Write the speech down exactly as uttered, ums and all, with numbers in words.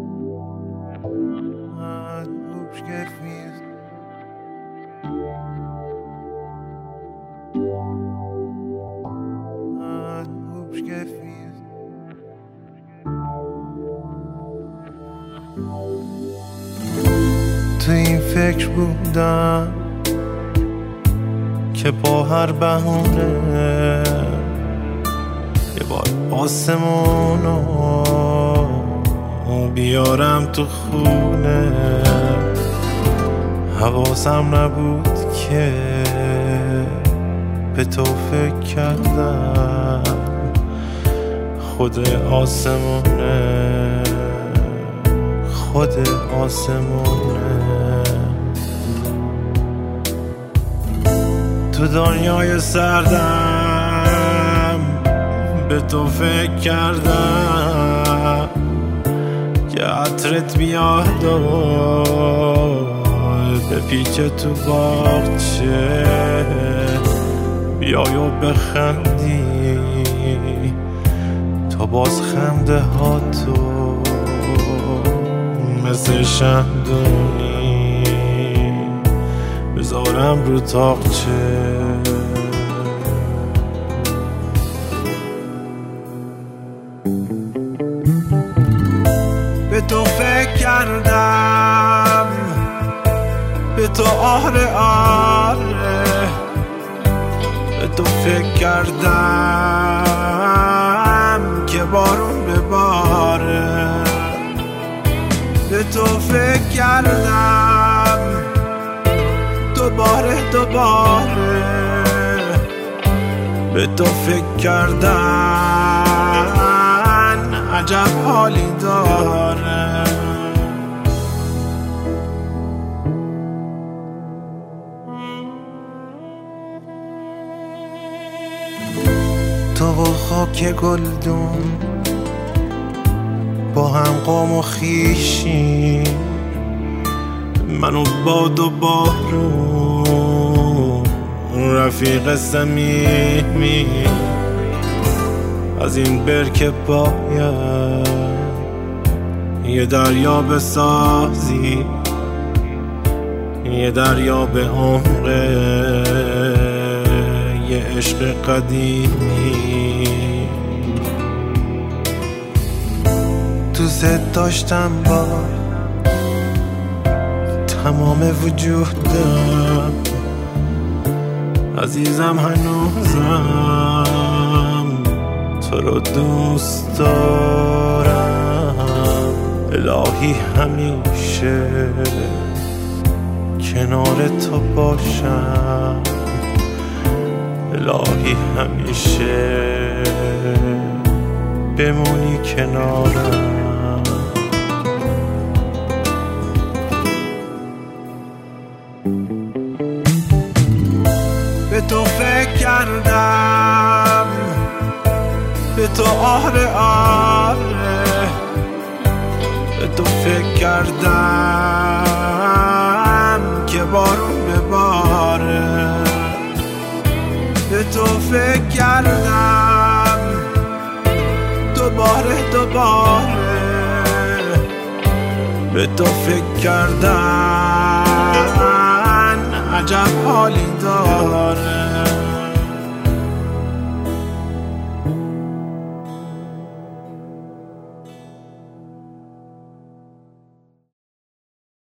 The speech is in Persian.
تو این فکر بودم که با هر بهونه یه بار آسمونو بیارم تو خونه. حواسم نبود که به تو فکر کردم خود آسمونه، خود آسمونه. تو دنیای سردم به تو فکر کردم که عطرت بیاد و به پیچ تو باغچه بیای و بخندی. تا باز خنده ها تو مثل شمدونی بذارم رو تاقچه. به تو فکر کردم، به تو آره آره، به تو فکر کردم که بارون بباره. به تو فکر کردم دوباره دوباره، به تو فکر کردن عجب حالی داره. تو و خاک گلدون با هم قام و خیشی، منو باد و بارون رفیق صمیمی. از این برکه باید یه دریا بسازی، یه دریا به عمق یه عشق قدیمی. دوست داشتم با تمام وجودم، عزیزم هنوزم تو رو دوست دارم. الهی همیشه کنار تو باشم، الهی همیشه بمونی کنارم. به تو فکر کردم، به تو آره آره، به تو فکر کردم که بارون بباره. به تو فکر کردم دوباره دوباره، به تو فکر کردن عجب حالی داره.